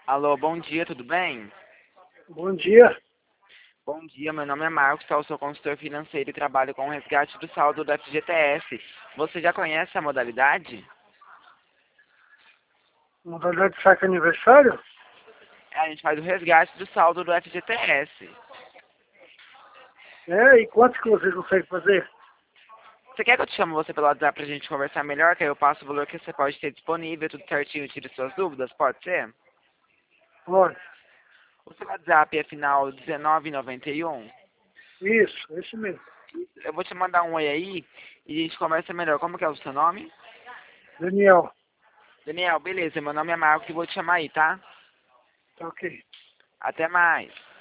Alô, bom dia, tudo bem? Bom dia. Bom dia, meu nome é Marcos, eu sou consultor financeiro e trabalho com o resgate do saldo do FGTS. Você já conhece a modalidade? Modalidade de saque aniversário? A gente faz o resgate do saldo do FGTS. E quantos que vocês conseguem fazer? Você quer que eu te chame você pelo WhatsApp pra gente conversar melhor, que aí eu passo o valor que você pode ter disponível, tudo certinho e tire suas dúvidas, pode ser? Olha, O seu WhatsApp é final 1991. isso, esse mesmo. Eu vou te mandar um oi aí e a gente conversa melhor. Como que é o seu nome? Daniel, Daniel, beleza, meu nome é Marcos e vou te chamar aí, tá? tá ok. Até mais.